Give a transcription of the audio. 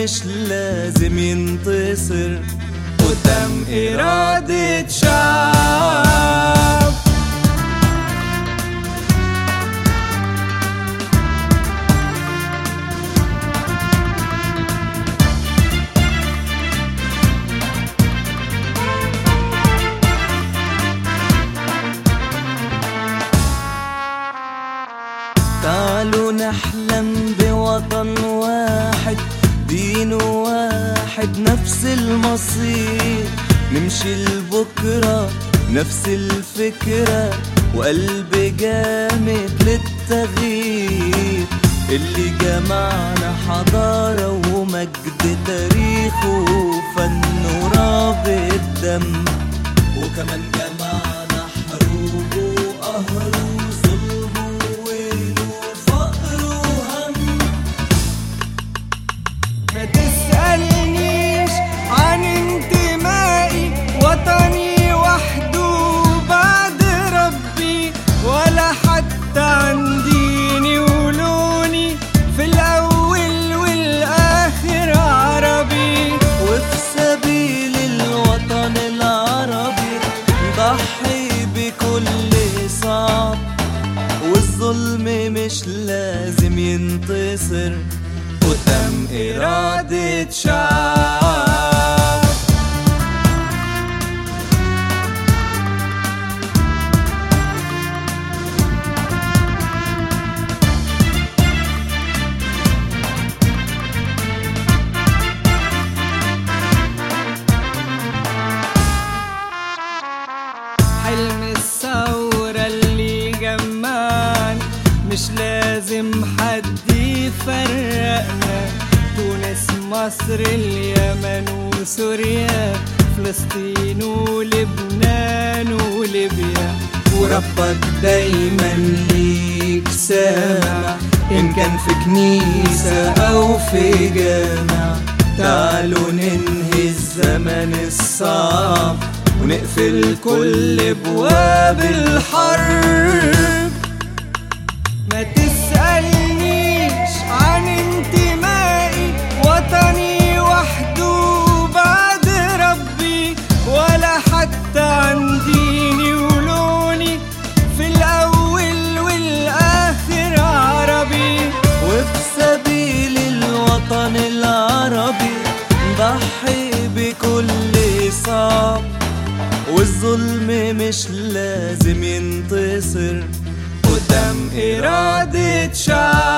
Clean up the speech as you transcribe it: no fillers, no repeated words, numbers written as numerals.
مش لازم ينتصر قدام إرادة شعب. تعالوا نحلم بوطن واحد، دين واحد، نفس المصير، نمشي لبكرة نفس الفكرة، وقلب جامد للتغيير اللي جمعنا حضارة ومجد تاريخ وفن ورابط دم، وكمان جمعنا حروب وقهر وظلم وويل وفقر وهم. ما تسألنيش عن انتمائي، وطني وحده بعد ربي، ولا حتى عن ديني ولوني، في الأول والآخر عربي. وفي سبيل الوطن العربي ضحي بكل صعب، والظلم مش لازم ينتصر قدام إرادة شعب. حلم الثورة اللي جمعنا مش لازم حد يفرقنا، تونس مصر اليمن وسوريا، فلسطين ولبنان وليبيا، وربك دايما ليك سامع، إن كان في كنيسة أو في جامع. تعالوا ننهي الزمن الصعب ونقفل كل أبواب الحرب. ما تسألنيش عن انتمائي، وطني وحده بعد ربي، ولا حتى عن ديني ولوني، في الأول والآخر عربي. وفي سبيل الوطن العربي ضحي بكل صعب، والظلم مش لازم ينتصر قدام إرادة شعب.